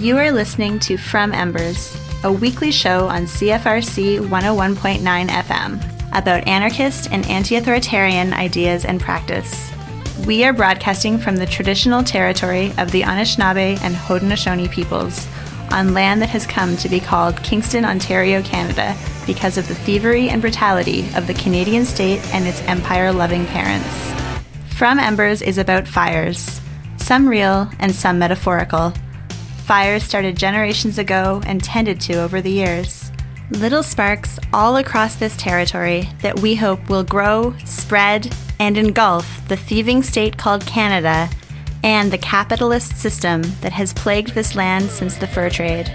You are listening to From Embers, a weekly show on CFRC 101.9 FM about anarchist and anti-authoritarian ideas and practice. We are broadcasting from the traditional territory of the Anishinaabe and Haudenosaunee peoples on land that has come to be called Kingston, Ontario, Canada, because of the thievery and brutality of the Canadian state and its empire-loving parents. From Embers is about fires, some real and some metaphorical. Fires started generations ago and tended to over the years. Little sparks all across this territory that we hope will grow, spread, and engulf the thieving state called Canada and the capitalist system that has plagued this land since the fur trade.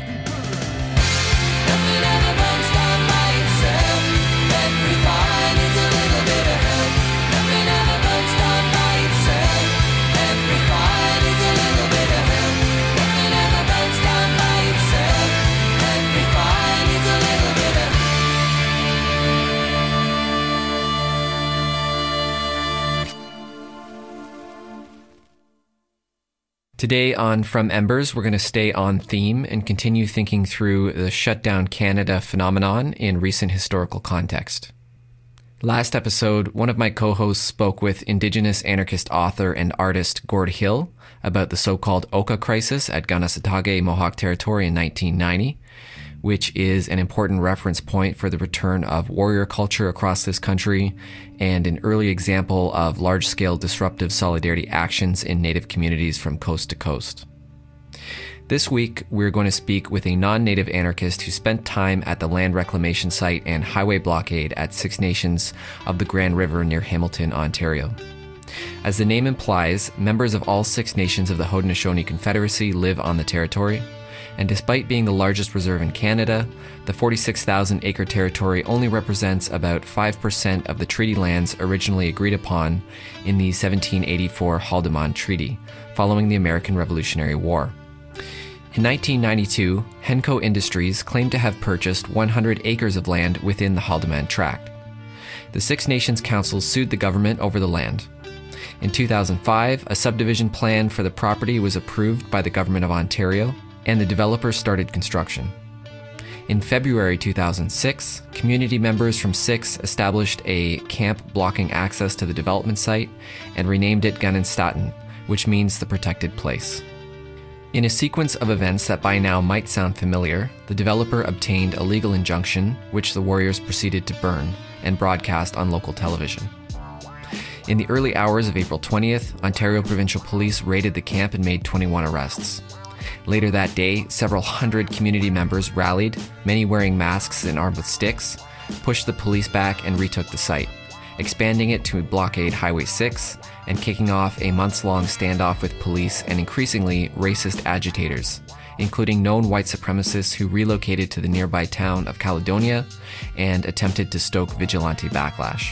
Today on From Embers, we're going to stay on theme and continue thinking through the Shutdown Canada phenomenon in recent historical context. Last episode, one of my co-hosts spoke with Indigenous anarchist author and artist Gord Hill about the so-called Oka crisis at Kanesatake Mohawk Territory in 1990, which is an important reference point for the return of warrior culture across this country and an early example of large-scale disruptive solidarity actions in Native communities from coast to coast. This week, we're going to speak with a non-Native anarchist who spent time at the land reclamation site and highway blockade at Six Nations of the Grand River near Hamilton, Ontario. As the name implies, members of all Six Nations of the Haudenosaunee Confederacy live on the territory. And despite being the largest reserve in Canada, the 46,000-acre territory only represents about 5% of the treaty lands originally agreed upon in the 1784 Haldimand Treaty, following the American Revolutionary War. In 1992, Henco Industries claimed to have purchased 100 acres of land within the Haldimand Tract. The Six Nations Council sued the government over the land. In 2005, a subdivision plan for the property was approved by the Government of Ontario, and the developer started construction. In February 2006, community members from Six established a camp blocking access to the development site and renamed it Ganenstaten, which means the protected place. In a sequence of events that by now might sound familiar, the developer obtained a legal injunction, which the warriors proceeded to burn and broadcast on local television. In the early hours of April 20th, Ontario Provincial Police raided the camp and made 21 arrests. Later that day, several hundred community members rallied, many wearing masks and armed with sticks, pushed the police back and retook the site, expanding it to blockade Highway 6 and kicking off a months-long standoff with police and increasingly racist agitators, including known white supremacists who relocated to the nearby town of Caledonia and attempted to stoke vigilante backlash.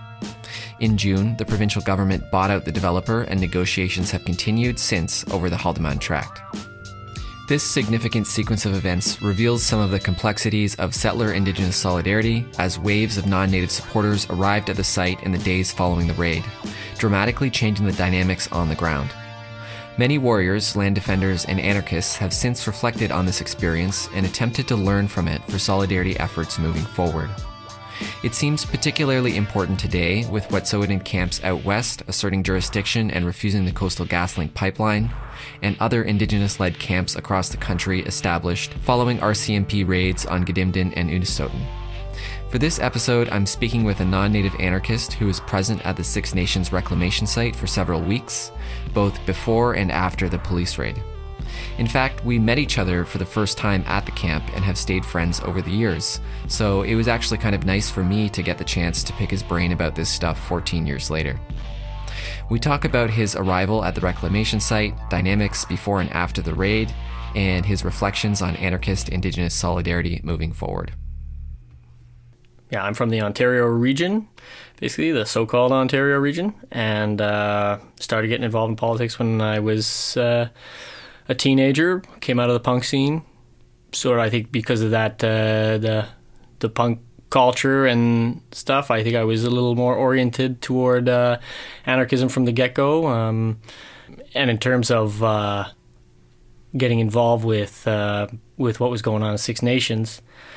In June, the provincial government bought out the developer and negotiations have continued since over the Haldimand Tract. This significant sequence of events reveals some of the complexities of settler Indigenous solidarity as waves of non-Native supporters arrived at the site in the days following the raid, dramatically changing the dynamics on the ground. Many warriors, land defenders, and anarchists have since reflected on this experience and attempted to learn from it for solidarity efforts moving forward. It seems particularly important today with Wet'suwet'en camps out west asserting jurisdiction and refusing the Coastal GasLink pipeline, and other Indigenous-led camps across the country established following RCMP raids on Gidimt'en and Unistoten. For this episode, I'm speaking with a non-Native anarchist who was present at the Six Nations reclamation site for several weeks, both before and after the police raid. In fact, we met each other for the first time at the camp and have stayed friends over the years, so it was actually kind of nice for me to get the chance to pick his brain about this stuff 14 years later. We talk about his arrival at the reclamation site, dynamics before and after the raid, and his reflections on anarchist Indigenous solidarity moving forward. Yeah, I'm from the Ontario region, basically the so-called Ontario region, and started getting involved in politics when I was a teenager, came out of the punk scene. Sort of, I think because of that, the punk culture and stuff, I think I was a little more oriented toward anarchism from the get-go. And in terms of getting involved with what was going on in Six Nations,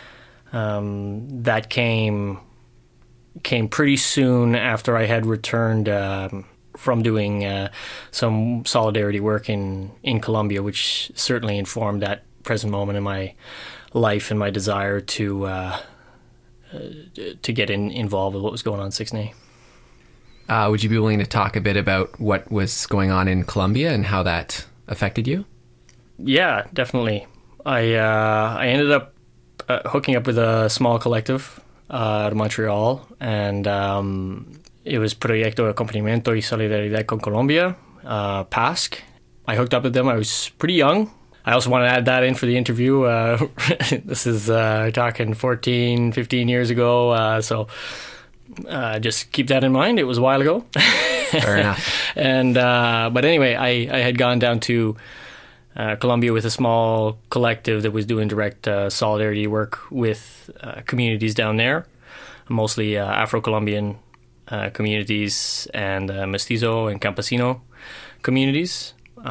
that came pretty soon after I had returned from doing some solidarity work in Colombia, which certainly informed that present moment in my life and my desire to get involved with what was going on in Six Na. Would you be willing to talk a bit about what was going on in Colombia and how that affected you? Yeah, definitely. I ended up hooking up with a small collective out of Montreal, and it was Proyecto de Acompañamiento y Solidaridad con Colombia, PASC. I hooked up with them. I was pretty young. I also want to add that in for the interview. This is talking 14, 15 years ago, so just keep that in mind. It was a while ago. Fair enough. And but anyway, I had gone down to Colombia with a small collective that was doing direct solidarity work with communities down there, mostly Afro-Colombian communities and Mestizo and Campesino communities.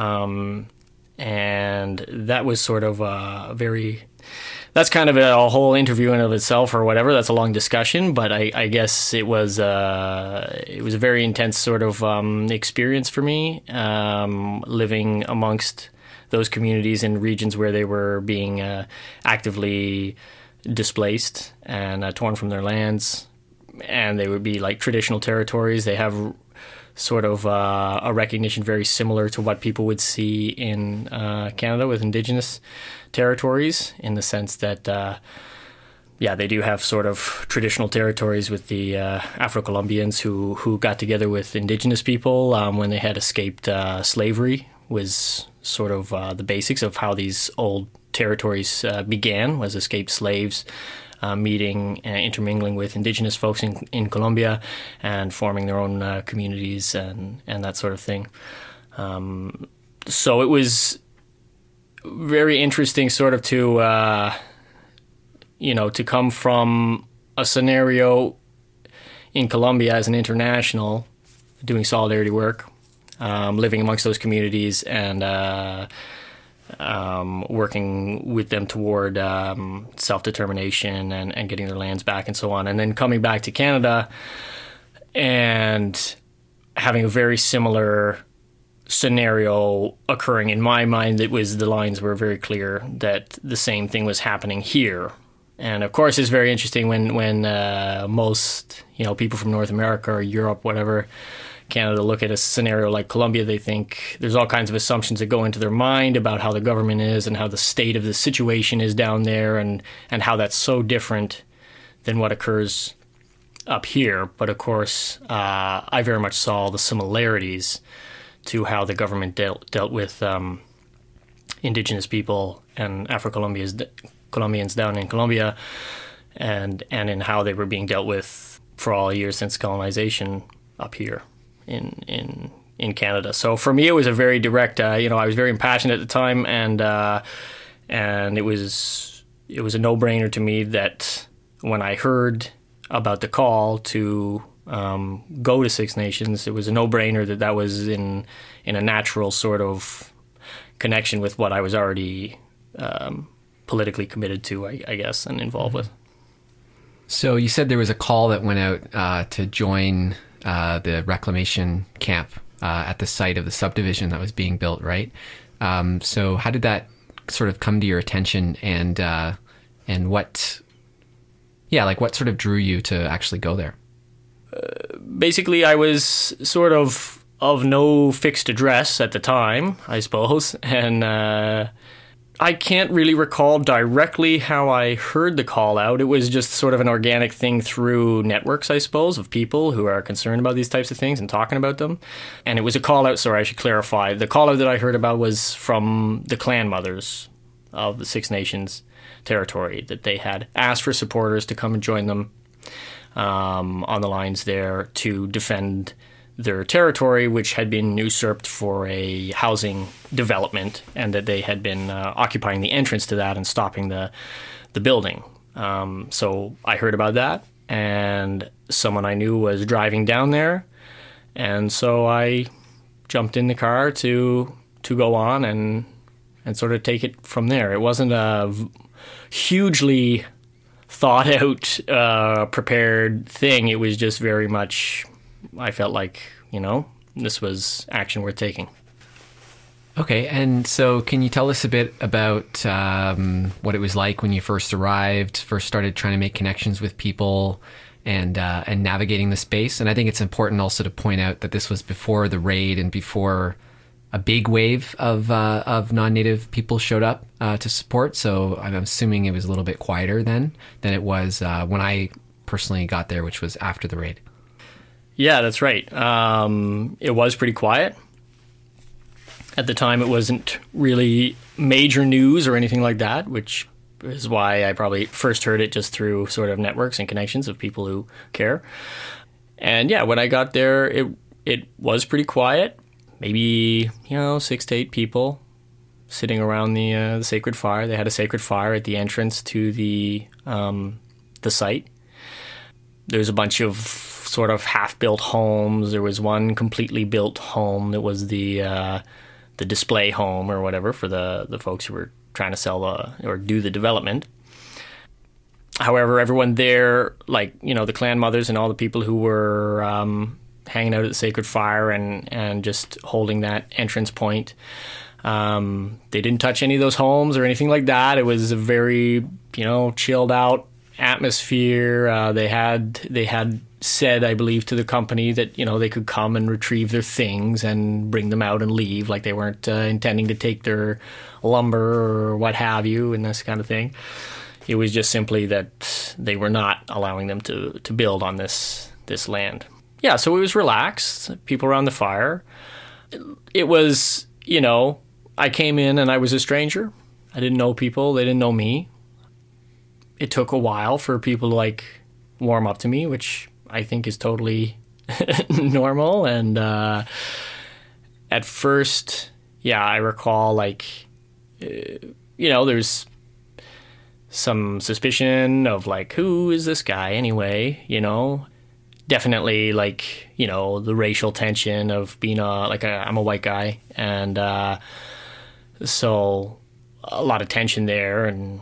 And that was sort of that's kind of a whole interview in of itself or whatever. That's a long discussion, but I guess it was a very intense sort of experience for me, living amongst those communities in regions where they were being actively displaced and torn from their lands, and they would be like traditional territories. They have sort of a recognition very similar to what people would see in Canada with Indigenous territories, in the sense that, they do have sort of traditional territories with the Afro-Colombians who got together with Indigenous people when they had escaped slavery, was sort of the basics of how these old territories began, was escaped slaves meeting and intermingling with Indigenous folks in Colombia and forming their own communities and that sort of thing. So it was very interesting sort of to come from a scenario in Colombia as an international doing solidarity work, living amongst those communities and working with them toward self-determination and getting their lands back and so on. And then coming back to Canada and having a very similar scenario occurring in my mind. The lines were very clear that the same thing was happening here. And of course, it's very interesting when most people from North America or Europe, whatever, Canada, look at a scenario like Colombia. They think there's all kinds of assumptions that go into their mind about how the government is and how the state of the situation is down there, and how that's so different than what occurs up here. But of course, I very much saw the similarities to how the government dealt with Indigenous people and Afro-Colombians down in Colombia, and in how they were being dealt with for all years since colonization up here in Canada. So for me, it was a very direct. I was very impassioned at the time, and it was a no-brainer to me that when I heard about the call to go to Six Nations, it was a no-brainer that was in a natural sort of connection with what I was already politically committed to, I guess, and involved with. So you said there was a call that went out to join the reclamation camp at the site of the subdivision that was being built, right? So how did that sort of come to your attention, and what sort of drew you to actually go there? Basically, I was sort of no fixed address at the time, I suppose, and I can't really recall directly how I heard the call out. It was just sort of an organic thing through networks, I suppose, of people who are concerned about these types of things and talking about them. And it was a call out, sorry, I should clarify. The call out that I heard about was from the clan mothers of the Six Nations territory, that they had asked for supporters to come and join them on the lines there to defend their territory, which had been usurped for a housing development, and that they had been occupying the entrance to that and stopping the building. So I heard about that, and someone I knew was driving down there, and so I jumped in the car to go on and sort of take it from there. It wasn't a hugely thought out, prepared thing. It was just very much, I felt like, this was action worth taking. Okay, and so can you tell us a bit about what it was like when you first arrived, first started trying to make connections with people and navigating the space? And I think it's important also to point out that this was before the raid and before a big wave of non-native people showed up to support. So I'm assuming it was a little bit quieter then than it was when I personally got there, which was after the raid. Yeah, that's right. It was pretty quiet. At the time, it wasn't really major news or anything like that, which is why I probably first heard it just through sort of networks and connections of people who care. And yeah, when I got there, it was pretty quiet. Maybe 6 to 8 people sitting around the sacred fire. They had a sacred fire at the entrance to the site. There's a bunch of sort of half-built homes. There was one completely built home that was the display home or whatever for the folks who were trying to sell or do the development. However, everyone there, like, the clan mothers and all the people who were hanging out at the sacred fire and just holding that entrance point, they didn't touch any of those homes or anything like that. It was a very, chilled out atmosphere. They had said, I believe, to the company that, they could come and retrieve their things and bring them out and leave. Like, they weren't intending to take their lumber or what have you and this kind of thing. It was just simply that they were not allowing them to build on this land. Yeah, so it was relaxed. People around the fire. It was, I came in and I was a stranger. I didn't know people. They didn't know me. It took a while for people to, warm up to me, which I think is totally normal. And at first, yeah, I recall, there's some suspicion of, who is this guy anyway, Definitely, the racial tension of being I'm a white guy. And so a lot of tension there and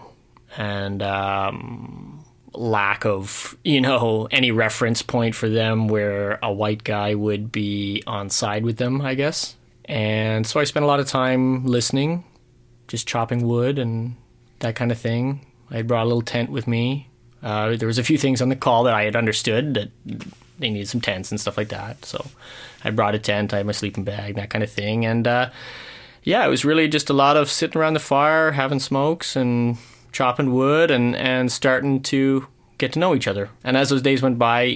lack of, any reference point for them where a white guy would be on side with them, I guess. And so I spent a lot of time listening, just chopping wood and that kind of thing. I brought a little tent with me. There was a few things on the call that I had understood that they needed some tents and stuff like that. So I brought a tent, I had my sleeping bag, that kind of thing. And it was really just a lot of sitting around the fire, having smokes and chopping wood and starting to get to know each other. And as those days went by,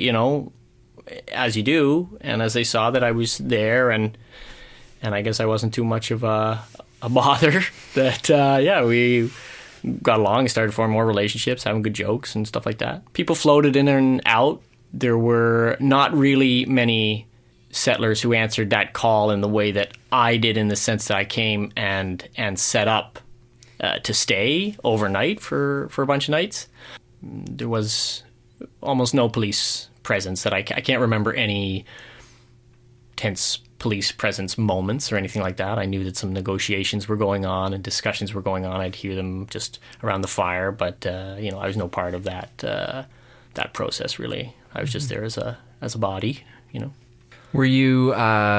as you do, and as they saw that I was there and I guess I wasn't too much of a bother, that, we got along and started forming more relationships, having good jokes and stuff like that. People floated in and out. There were not really many settlers who answered that call in the way that I did, in the sense that I came and set up to stay overnight for a bunch of nights. There was almost no police presence. That I can't remember any tense police presence moments or anything like that. I knew that some negotiations were going on and discussions were going on. I'd hear them just around the fire, but I was no part of that process really. I was just there as a body, Were you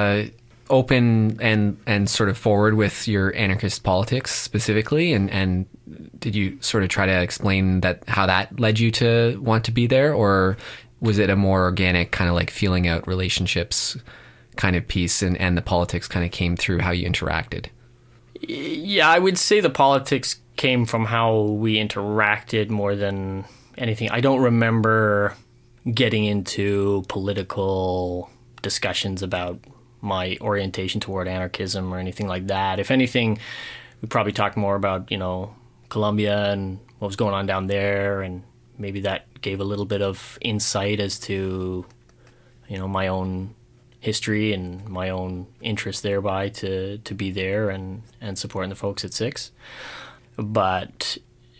open and sort of forward with your anarchist politics specifically, and did you sort of try to explain how that led you to want to be there, or was it a more organic kind of feeling out relationships kind of piece, and the politics kind of came through how you interacted? Yeah, I would say the politics came from how we interacted more than anything. I don't remember getting into political discussions about my orientation toward anarchism or anything like that. If anything, we probably talked more about, Colombia and what was going on down there, and maybe that gave a little bit of insight as to, my own history and my own interest thereby to be there and supporting the folks at Six. But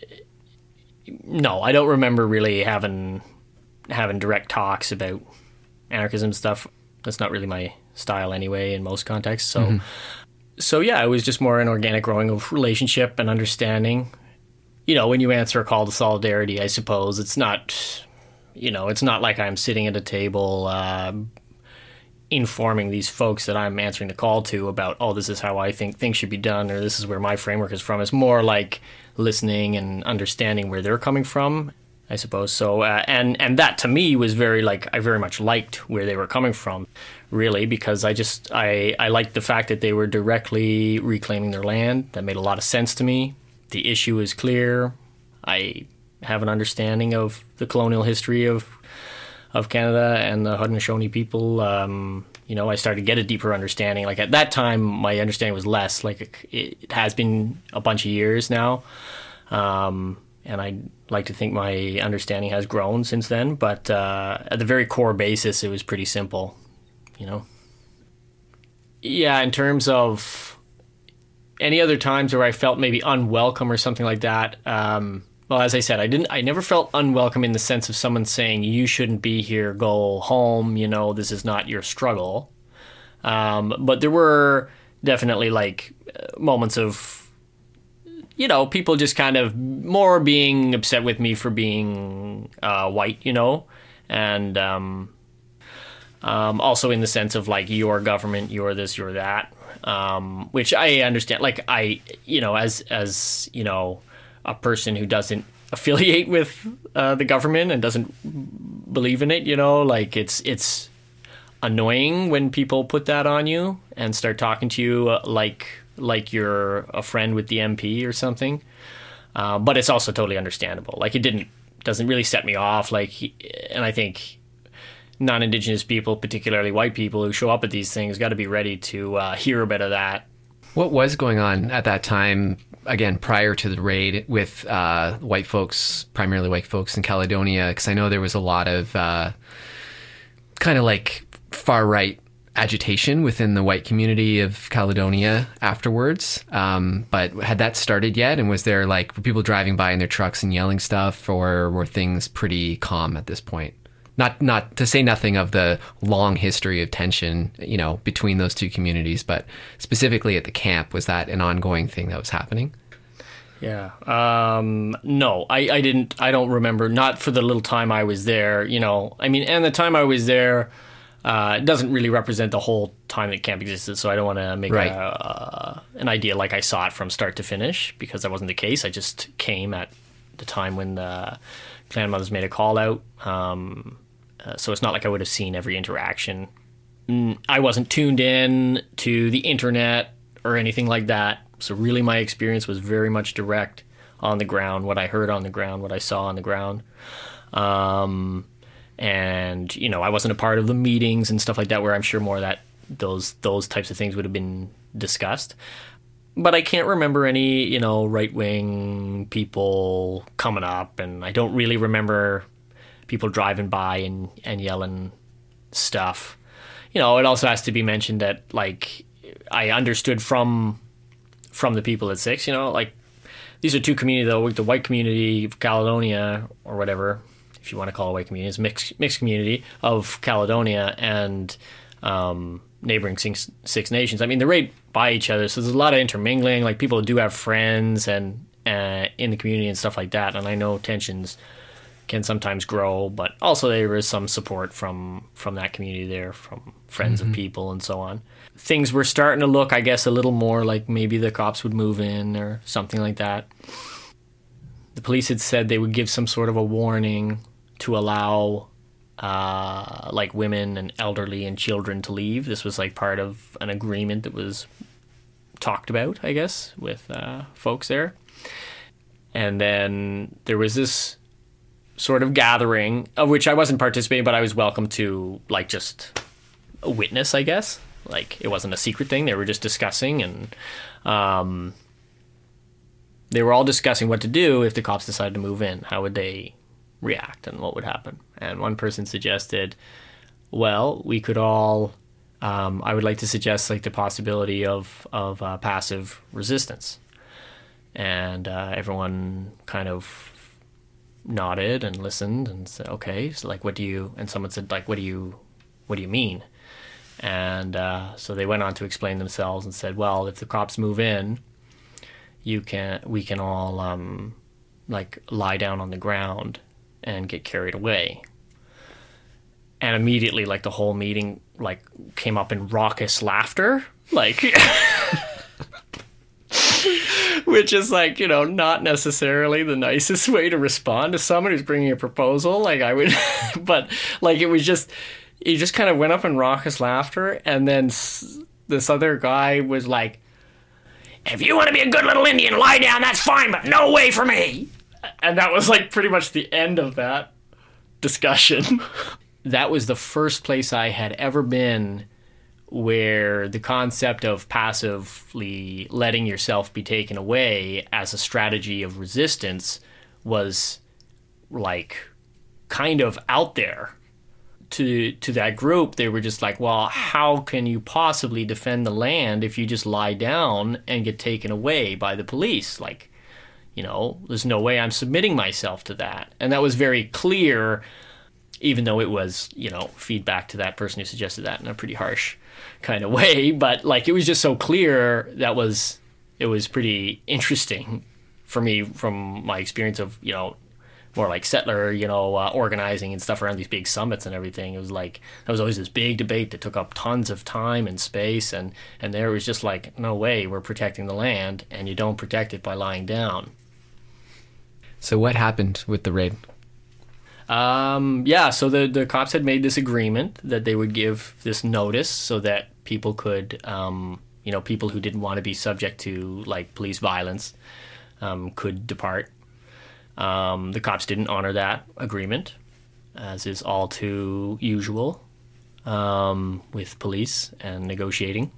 no, I don't remember really having direct talks about anarchism stuff. That's not really my style anyway in most contexts. So So yeah, it was just more an organic growing of relationship and understanding. When you answer a call to solidarity, I suppose it's not, it's not like I'm sitting at a table informing these folks that I'm answering the call to about, oh, this is how I think things should be done, or this is where my framework is from. It's more like listening and understanding where they're coming from, I suppose. So, and that to me was I very much liked where they were coming from, really, because I liked the fact that they were directly reclaiming their land. That made a lot of sense to me. The issue is clear. I have an understanding of the colonial history of Canada and the Haudenosaunee people. I started to get a deeper understanding. Like at that time, my understanding was less. Like it has been a bunch of years now. And I'd like to think my understanding has grown since then. But at the very core basis, it was pretty simple, Yeah, in terms of any other times where I felt maybe unwelcome or something like that, well, as I said, I never felt unwelcome in the sense of someone saying, you shouldn't be here, go home, this is not your struggle. But there were definitely moments of, people just kind of more being upset with me for being white, and also in the sense of your government, you're this, you're that, which I understand. As a person who doesn't affiliate with the government and doesn't believe in it, it's annoying when people put that on you and start talking to you like you're a friend with the MP or something. But it's also totally understandable. It doesn't really set me off. And I think non-Indigenous people, particularly white people who show up at these things, got to be ready to hear a bit of that. What was going on at that time, again, prior to the raid with white folks, primarily white folks in Caledonia? Because I know there was a lot of kind of far-right agitation within the white community of Caledonia afterwards. But had that started yet? And was there were people driving by in their trucks and yelling stuff, or were things pretty calm at this point? Not to say nothing of the long history of tension, between those two communities, but specifically at the camp, was that an ongoing thing that was happening? Yeah. No, I didn't. I don't remember. Not for the little time I was there. And the time I was there, it doesn't really represent the whole time that camp existed. So I don't want to make an idea like I saw it from start to finish, because that wasn't the case. I just came at the time when the Clan Mothers made a call out. So it's not like I would have seen every interaction. I wasn't tuned in to the internet or anything like that. So really my experience was very much direct on the ground, what I heard on the ground, what I saw on the ground. And, I wasn't a part of the meetings and stuff like that, where I'm sure more that those types of things would have been discussed. But I can't remember any, right-wing people coming up, and I don't really remember people driving by and yelling stuff. It also has to be mentioned that, I understood from the people at Six, these are two communities, though. The white community of Caledonia, or whatever, if you want to call it a white community, is mixed community of Caledonia and neighboring Six Nations. They're right by each other, so there's a lot of intermingling. People do have friends and in the community and stuff like that. And I know tensions can sometimes grow, but also there is some support from that community there, from friends of people and so on. Things were starting to look, I guess, a little more like maybe the cops would move in or something like that. The police had said they would give some sort of a warning to allow women and elderly and children to leave. This was part of an agreement that was talked about, I guess, with folks there. And then there was this sort of gathering of which I wasn't participating, but I was welcome to just a witness, I guess. It wasn't a secret thing. They were just discussing, and they were all discussing what to do if the cops decided to move in. How would they react and what would happen? And one person suggested, well, we could all, I would like to suggest the possibility of passive resistance. And everyone kind of nodded and listened and said, okay, so what do you, and someone said, what do you mean? And so they went on to explain themselves and said, well, if the cops move in, we can all like lie down on the ground and get carried away. And immediately, like, the whole meeting like came up in raucous laughter, like which is, like, you know, not necessarily the nicest way to respond to someone who's bringing a proposal. Like, I would but like it was just, he just kind of went up in raucous laughter, and then this other guy was like, if you want to be a good little Indian, lie down, that's fine, but no way for me. And that was, like, pretty much the end of that discussion. That was the first place I had ever been where the concept of passively letting yourself be taken away as a strategy of resistance was, like, kind of out there. To that group, they were just like, well, how can you possibly defend the land if you just lie down and get taken away by the police? Like, you know, there's no way I'm submitting myself to that. And that was very clear, even though it was, you know, feedback to that person who suggested that in a pretty harsh kind of way. But, like, it was just so clear it was pretty interesting for me from my experience of, you know, more like settler, you know, organizing and stuff around these big summits and everything. It was like, there was always this big debate that took up tons of time and space, and there was just like, no way, we're protecting the land, and you don't protect it by lying down. So what happened with the raid? So the cops had made this agreement that they would give this notice so that people could, you know, people who didn't want to be subject to, like, police violence could depart. The cops didn't honor that agreement, as is all too usual with police and negotiating,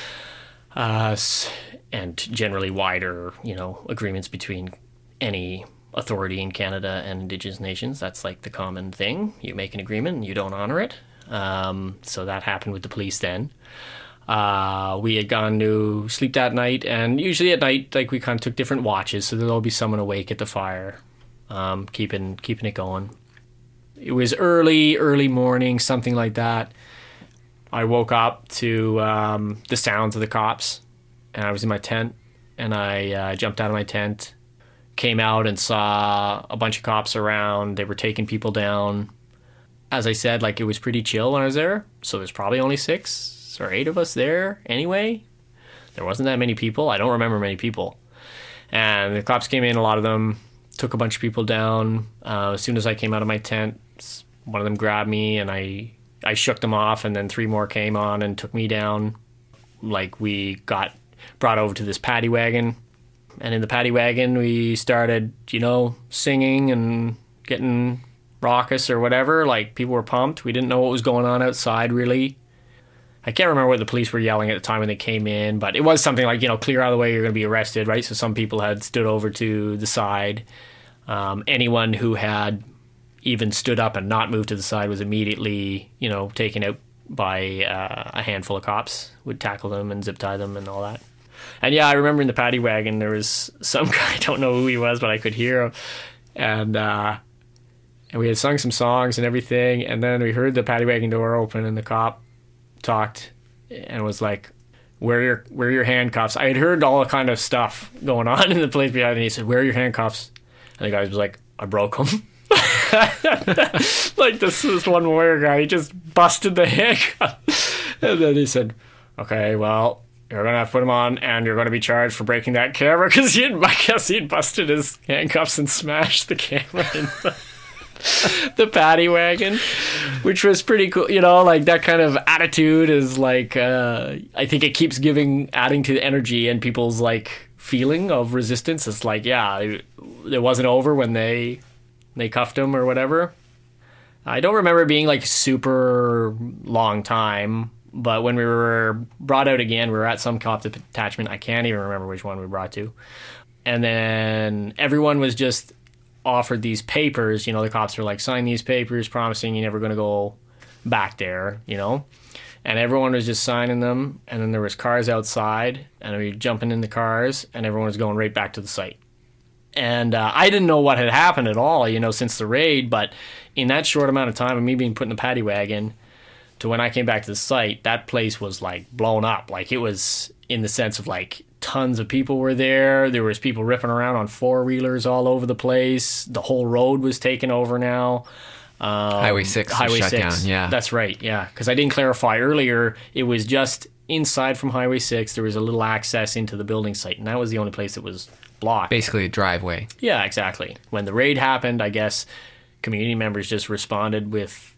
and generally wider, you know, agreements between any authority in Canada and Indigenous nations. That's, like, the common thing. You make an agreement and you don't honor it. So that happened with the police then. We had gone to sleep that night, and usually at night, like, we kind of took different watches, so there'll be someone awake at the fire, keeping it going. It was early morning, something like that. I woke up to the sounds of the cops, and I was in my tent, and I jumped out of my tent, came out and saw a bunch of cops around. They were taking people down. As I said, like, it was pretty chill when I was there, so there's probably only 6 or 8 of us there anyway. There wasn't that many people. I don't remember many people. And the cops came in, a lot of them, took a bunch of people down. As soon as I came out of my tent, one of them grabbed me, and I shook them off, and then 3 more came on and took me down. Like, we got brought over to this paddy wagon, and in the paddy wagon we started, you know, singing and getting raucous or whatever. Like, people were pumped. We didn't know what was going on outside, really. I can't remember what the police were yelling at the time when they came in, but it was something like, you know, clear out of the way, you're going to be arrested, right? So some people had stood over to the side. Anyone who had even stood up and not moved to the side was immediately, you know, taken out by a handful of cops, would tackle them and zip tie them and all that. And yeah, I remember in the paddy wagon there was some guy, I don't know who he was, but I could hear him. And we had sung some songs and everything, and then we heard the paddy wagon door open, and the cop talked and was like, where are your handcuffs? I had heard all kind of stuff going on in the place behind, and he said, where are your handcuffs? And the guy was like, I broke them. Like, this one warrior guy, he just busted the handcuffs. And then he said, okay, well, you're going to have to put him on, and you're going to be charged for breaking that camera, because I guess he'd busted his handcuffs and smashed the camera in the paddy wagon, which was pretty cool. You know, like, that kind of attitude is like, I think it keeps adding to the energy and people's, like, feeling of resistance. It's like, yeah, it wasn't over when they cuffed him or whatever. I don't remember it being, like, super long time, but when we were brought out again, we were at some cop detachment. I can't even remember which one we brought to. And then everyone was just offered these papers. You know, the cops were like, sign these papers promising you're never going to go back there, you know. And everyone was just signing them. And then there was cars outside, and we were jumping in the cars, and everyone was going right back to the site. And I didn't know what had happened at all, you know, since the raid. But in that short amount of time of me being put in the paddy wagon, to when I came back to the site, that place was like blown up. Like it was in the sense of like tons of people were there. There was people ripping around on 4-wheelers all over the place. The whole road was taken over now. Highway 6 was shut down. Yeah, that's right. Yeah, because I didn't clarify earlier. It was just inside from Highway 6. There was a little access into the building site, and that was the only place that was blocked. Basically a driveway. Yeah, exactly. When the raid happened, I guess community members just responded with,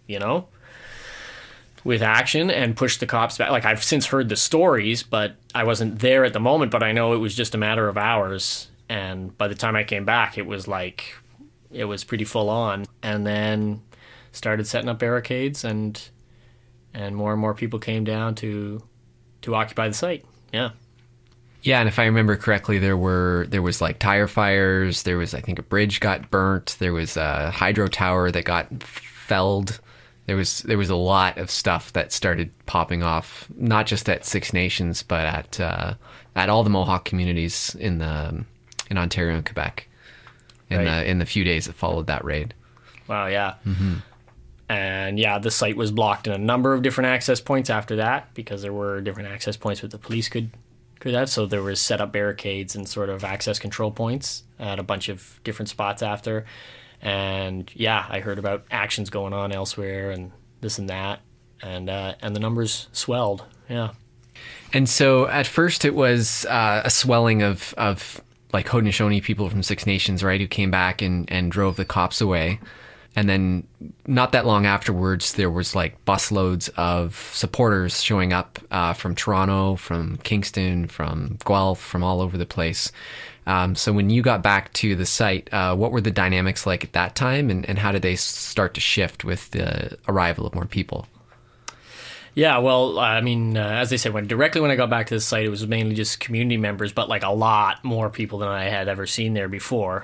with action and pushed the cops back. Like, I've since heard the stories, but I wasn't there at the moment, but I know it was just a matter of hours. And by the time I came back, it was pretty full on. And then started setting up barricades, and more people came down to occupy the site. Yeah. Yeah, and if I remember correctly, there was like tire fires. There was, I think, a bridge got burnt. There was a hydro tower that got felled. There was a lot of stuff that started popping off, not just at Six Nations, but at all the Mohawk communities in Ontario and Quebec in the few days that followed that raid. Wow, yeah. Mm-hmm. And yeah, the site was blocked in a number of different access points after that, because there were different access points that the police could have. So there was set up barricades and sort of access control points at a bunch of different spots after. And yeah, I heard about actions going on elsewhere and this and that, and the numbers swelled. Yeah. And so at first it was a swelling of like Haudenosaunee people from Six Nations, right, who came back and drove the cops away. And then not that long afterwards, there was like busloads of supporters showing up from Toronto, from Kingston, from Guelph, from all over the place. So when you got back to the site, what were the dynamics like at that time, and how did they start to shift with the arrival of more people? Yeah, well, I mean, as I said, when I got back to the site, it was mainly just community members, but like a lot more people than I had ever seen there before.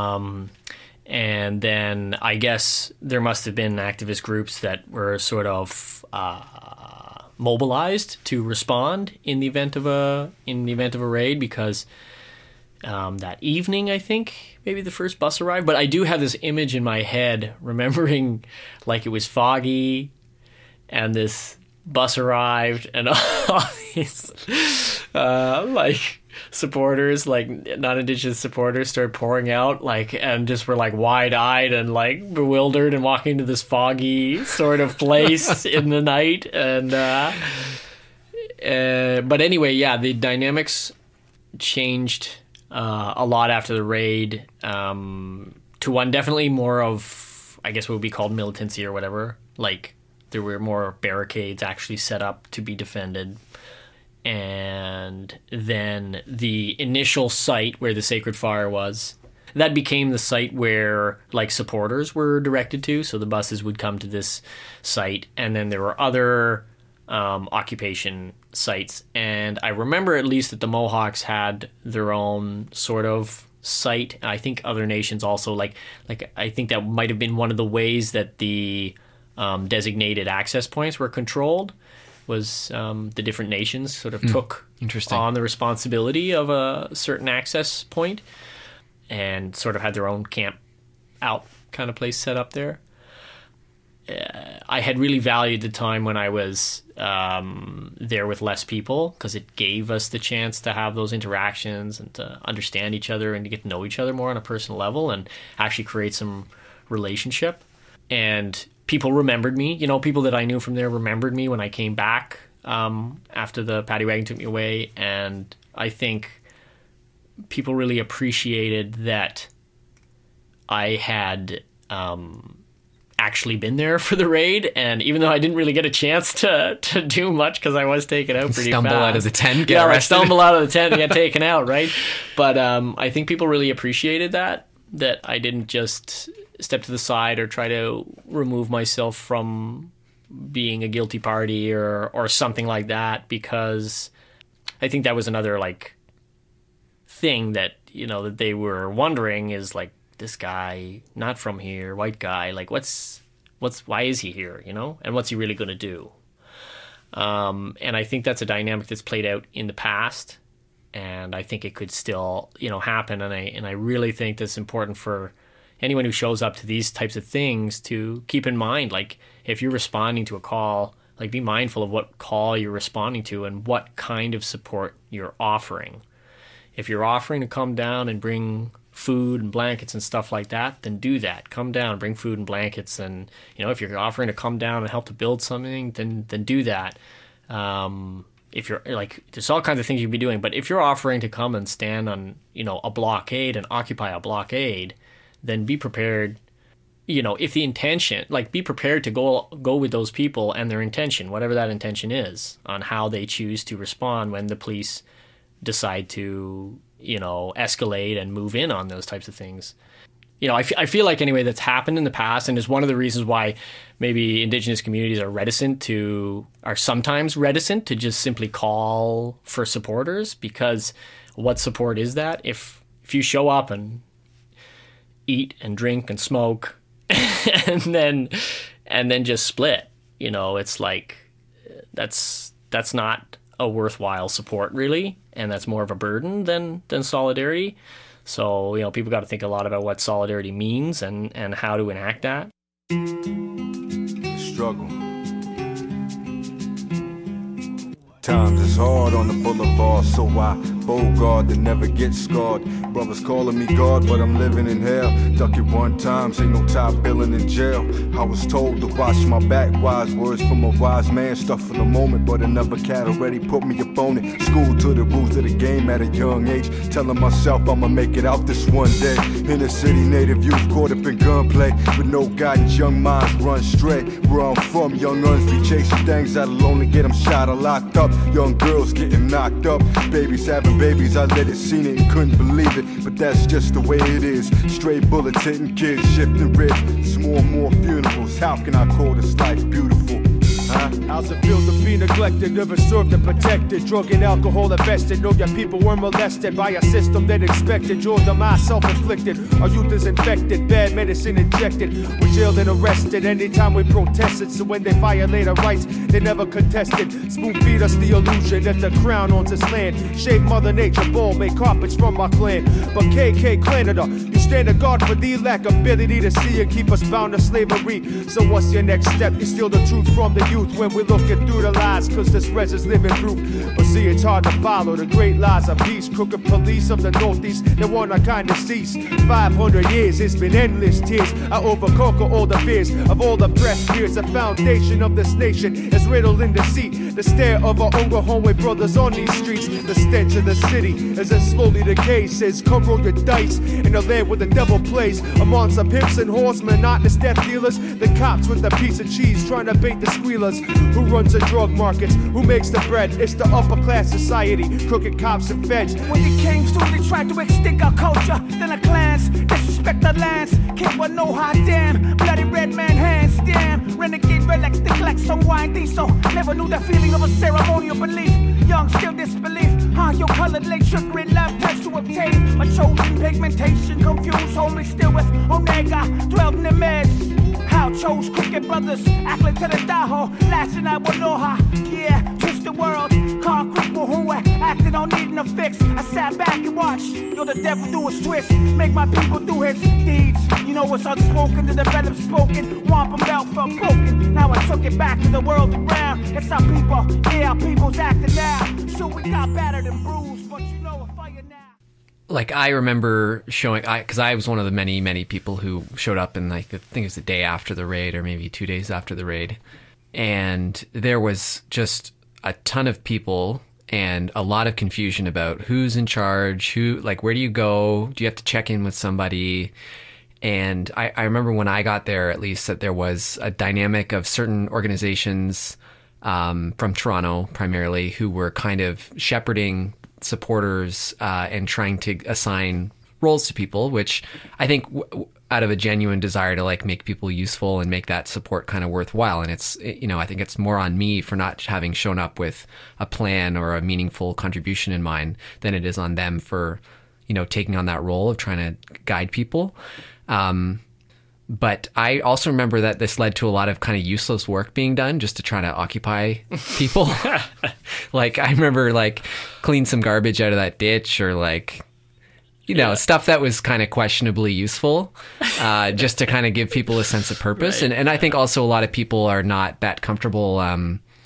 And then I guess there must have been activist groups that were sort of mobilized to respond in the event of a raid, because that evening, I think maybe the first bus arrived. But I do have this image in my head, remembering like it was foggy, and this bus arrived, and all these like supporters, like non-Indigenous supporters, started pouring out, like, and just were like wide-eyed and like bewildered and walking to this foggy sort of place in the night. And but anyway, yeah, the dynamics changed a lot after the raid, to one definitely more of, I guess, what would be called militancy or whatever. Like, there were more barricades actually set up to be defended. And then the initial site where the Sacred Fire was, that became the site where like supporters were directed to. So the buses would come to this site, and then there were other occupation sites. And I remember at least that the Mohawks had their own sort of site. I think other nations also, like I think that might have been one of the ways that the designated access points were controlled, was the different nations sort of took on the responsibility of a certain access point and sort of had their own camp out kind of place set up there. I had really valued the time when I was there with less people, because it gave us the chance to have those interactions and to understand each other and to get to know each other more on a personal level and actually create some relationship. And people remembered me, people that I knew from there remembered me when I came back after the paddy wagon took me away. And I think people really appreciated that I had actually been there for the raid. And even though I didn't really get a chance to do much because I was taken out pretty fast. Stumble out of the tent, get arrested. Stumble out of the tent and get taken out, right? But I think people really appreciated that I didn't just step to the side or try to remove myself from being a guilty party or something like that, because I think that was another like thing that that they were wondering, is like, this guy not from here, white guy, like what's why is he here, and what's he really going to do? And I think that's a dynamic that's played out in the past, and I think it could still happen, and I really think that's important for anyone who shows up to these types of things to keep in mind. Like, if you're responding to a call, Like, be mindful of what call you're responding to and what kind of support you're offering. If you're offering to come down and bring food and blankets and stuff like that, then do that. Come down, bring food and blankets. And, if you're offering to come down and help to build something, then do that. If you're like, there's all kinds of things you can be doing, but if you're offering to come and stand on, a blockade and occupy a blockade, then be prepared. If the intention, like, be prepared to go with those people and their intention, whatever that intention is, on how they choose to respond when the police decide to, escalate and move in on those types of things. I feel like, anyway, that's happened in the past, and is one of the reasons why maybe Indigenous communities are sometimes reticent to just simply call for supporters, because what support is that? If you show up and eat and drink and smoke and then just split, it's like, that's not a worthwhile support, really, and that's more of a burden than solidarity. So, people got to think a lot about what solidarity means and how to enact that. Struggle. Times is hard on the boulevard, so I bogard to never get scarred. Brothers calling me God, but I'm living in hell. Duck it one time, ain't no top billing in jail. I was told to watch my back, wise words from a wise man. Stuff for the moment, but another cat already put me up on it. School to the rules of the game at a young age, telling myself I'ma make it out this one day. In the city, native youth caught up in gunplay, with no guidance, young minds run straight. Where I'm from, young uns be chasing things that'll only get them shot or locked up. Young girls getting knocked up, babies having babies. I let it, seen it, and couldn't believe it, but that's just the way it is. Stray bullets hitting kids, shifting ribs. More and more funerals. How can I call this life beautiful? How's it feel to be neglected, never served and protected? Drug and alcohol invested, know your people were molested by a system that expected yours or my self-inflicted. Our youth is infected, bad medicine injected. We're jailed and arrested anytime we protested. So when they violate our rights, they never contested. Spoon feed us the illusion that the crown owns this land. Shape Mother Nature, ball, make carpets from my clan. But KK Canada, you stand a guard for the lack of ability to see and keep us bound to slavery. So what's your next step? You steal the truth from the youth when we're looking through the lies, cause this res is living proof. But see, it's hard to follow the great lies of peace. Crooked police of the Northeast, they want our kind to cease. 500 years, it's been endless tears. I overconquer all the fears of all the oppressed peers. The foundation of this nation is riddled in deceit. The stare of our own homeway brothers on these streets. The stench of the city as it slowly decays. Says, come roll your dice in the land where the devil plays. Amongst the pimps and horsemen, not the death dealers. The cops with the piece of cheese trying to bait the squealers. Who runs the drug markets? Who makes the bread? It's the upper class society, crooked cops and feds. When they came through, they tried to extinct our culture. Then our clans disrespect our lands. Can't want no hot damn. Bloody red man hands, damn. Renegade relics, neglect, some wine diesel. Never knew the feeling of a ceremonial belief. Young, still disbelief. Your colored late sugar in love tends to obtain. My chosen pigmentation, confused, only still with Omega. Dwelled in the meds. How chose crooked brothers, acting to the Tahoe, lashing out Waloha. Yeah, twist the world, concrete for who acting on needing a fix. I sat back and watched, the devil do his twist, make my people do his deeds. What's unspoken to develop spoken, wampum belt felt broken. Now I took it back to the world around. It's our people, yeah, our people's acting now. Sure, we got battered and bruised, but a fire now. Like, I remember because I was one of the many people who showed up in, like, I think it was the day after the raid or maybe 2 days after the raid. And there was just a ton of people and a lot of confusion about who's in charge, where do you go? Do you have to check in with somebody? And I remember when I got there, at least, that there was a dynamic of certain organizations from Toronto primarily who were kind of shepherding supporters and trying to assign roles to people, which I think out of a genuine desire to, like, make people useful and make that support kind of worthwhile. And it's, I think it's more on me for not having shown up with a plan or a meaningful contribution in mind than it is on them for, taking on that role of trying to guide people. But I also remember that this led to a lot of kind of useless work being done just to try to occupy people. Like, I remember, like, clean some garbage out of that ditch or, like, stuff that was kind of questionably useful, just to kind of give people a sense of purpose. Right. And I think also a lot of people are not that comfortable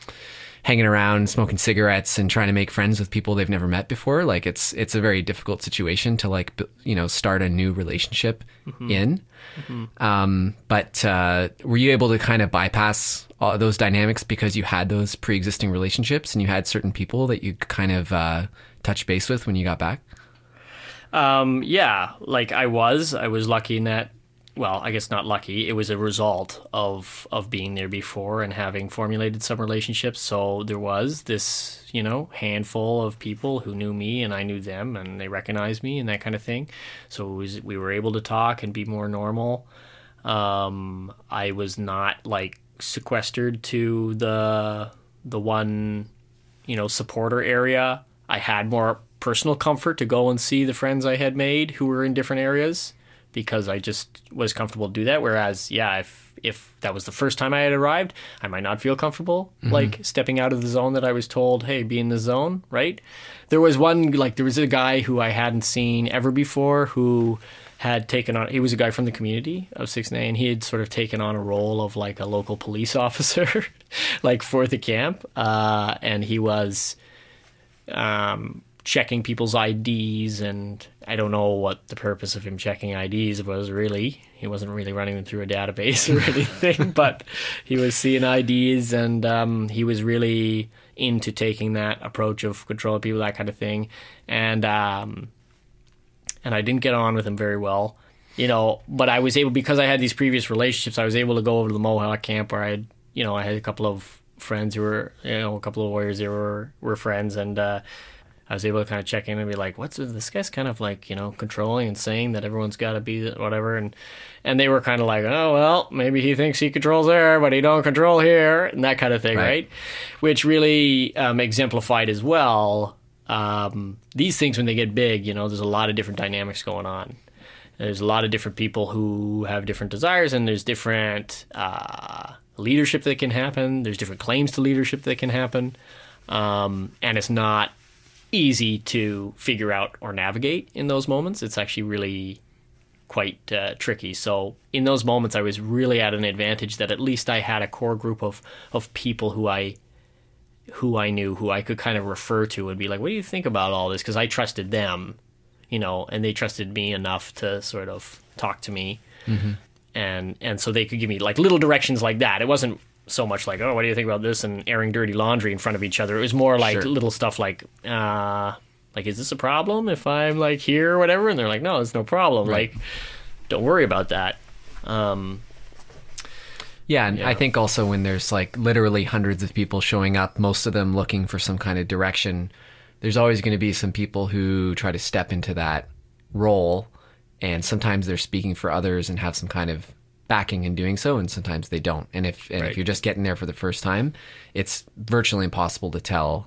hanging around, smoking cigarettes, and trying to make friends with people they've never met before. Like it's a very difficult situation to like start a new relationship in. But were you able to kind of bypass all those dynamics because you had those pre-existing relationships and you had certain people that you kind of touch base with when you got back? Yeah, like I was lucky in that. Well, I guess not lucky. It was a result of being there before and having formulated some relationships. So there was this, handful of people who knew me and I knew them and they recognized me and that kind of thing. So we were able to talk and be more normal. I was not like sequestered to the one, supporter area. I had more personal comfort to go and see the friends I had made who were in different areas, because I just was comfortable to do that. Whereas, if that was the first time I had arrived, I might not feel comfortable, like stepping out of the zone that I was told, hey, be in the zone, right? There was a guy who I hadn't seen ever before who had taken on, he was a guy from the community of 6NA, and he had sort of taken on a role of like a local police officer, like for the camp. And he was checking people's IDs, and I don't know what the purpose of him checking IDs was really. He wasn't really running them through a database or anything, but he was seeing IDs, and he was really into taking that approach of controlling people, that kind of thing. And I didn't get on with him very well, but I was able, because I had these previous relationships, I was able to go over to the Mohawk camp where I had a couple of friends who were, a couple of warriors that were friends, and I was able to kind of check in and be like, what's this guy's kind of like, controlling and saying that everyone's got to be whatever. And they were kind of like, oh, well, maybe he thinks he controls there, but he don't control here, and that kind of thing, right? Which really exemplified as well, these things when they get big, there's a lot of different dynamics going on. There's a lot of different people who have different desires, and there's different leadership that can happen. There's different claims to leadership that can happen. And it's not easy to figure out or navigate in those moments. It's actually really quite tricky. So in those moments, I was really at an advantage that at least I had a core group of people who I knew, who I could kind of refer to and be like, what do you think about all this? Because I trusted them, and they trusted me enough to sort of talk to me. And so they could give me like little directions like that. It wasn't so much like, oh, what do you think about this, and airing dirty laundry in front of each other. It was more like little stuff like, is this a problem if I'm like here or whatever? And they're like, no, it's no problem. Right. Like, don't worry about that. I think also when there's like literally hundreds of people showing up, most of them looking for some kind of direction, there's always going to be some people who try to step into that role, and sometimes they're speaking for others and have some kind of backing in doing so, and sometimes they don't. And if you're just getting there for the first time, it's virtually impossible to tell,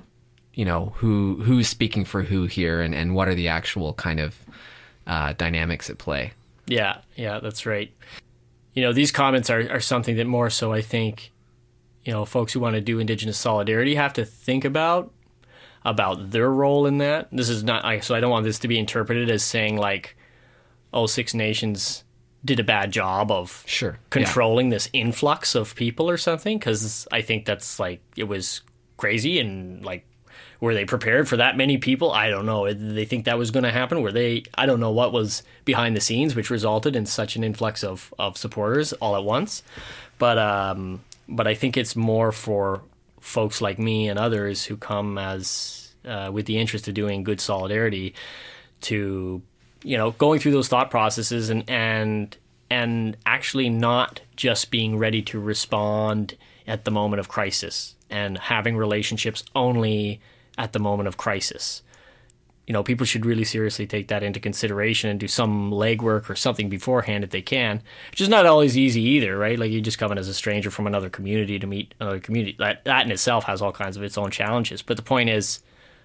who's speaking for who here, and what are the actual kind of dynamics at play. Yeah, that's right. These comments are something that more so I think, folks who want to do Indigenous solidarity have to think about their role in that. This is not, so I don't want this to be interpreted as saying like, oh, Six Nations did a bad job of controlling this influx of people or something, because I think that's like, it was crazy, and like, were they prepared for that many people? I don't know. Did they think that was going to happen? I don't know what was behind the scenes, which resulted in such an influx of supporters all at once. But I think it's more for folks like me and others who come as with the interest of doing good solidarity to, going through those thought processes and actually not just being ready to respond at the moment of crisis and having relationships only at the moment of crisis. People should really seriously take that into consideration and do some legwork or something beforehand if they can, which is not always easy either, right? Like, you just come in as a stranger from another community to meet another community. That in itself has all kinds of its own challenges. But the point is,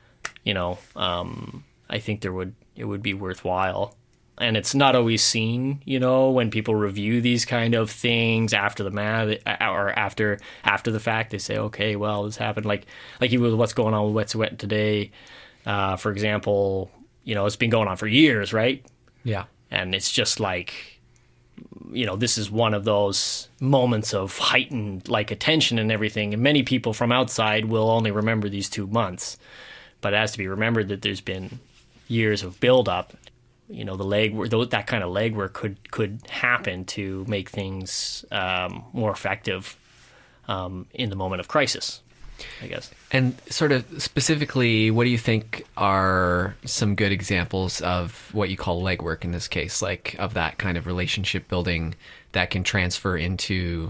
I think it would be worthwhile. And it's not always seen, when people review these kind of things after the math or after the fact. They say, okay, well, this happened. Like even with what's going on with Wet'suwet'en today, for example, it's been going on for years, right? Yeah. And it's just like, this is one of those moments of heightened like attention and everything. And many people from outside will only remember these 2 months, but it has to be remembered that there's been years of buildup. The legwork, that kind of legwork could happen to make things more effective in the moment of crisis, I guess. And sort of specifically, what do you think are some good examples of what you call legwork in this case, like of that kind of relationship building that can transfer into,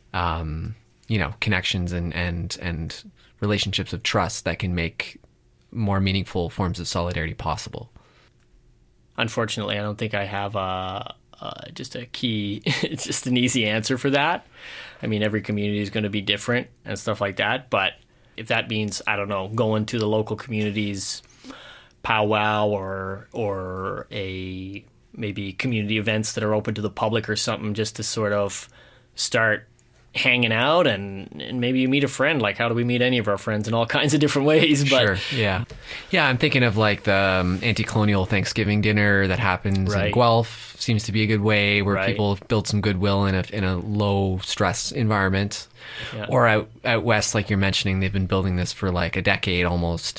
connections and relationships of trust that can make more meaningful forms of solidarity possible? Unfortunately, I don't think I have just a key, it's just an easy answer for that. I mean, every community is going to be different and stuff like that. But if that means, I don't know, going to the local community's powwow or maybe community events that are open to the public or something, just to sort of start hanging out and maybe you meet a friend. Like, how do we meet any of our friends in all kinds of different ways? But sure, yeah. I'm thinking of like the anti-colonial Thanksgiving dinner that happens in Guelph. Seems to be a good way where people build some goodwill in a low stress environment. Yeah. Or out west, like you're mentioning, they've been building this for like a decade almost.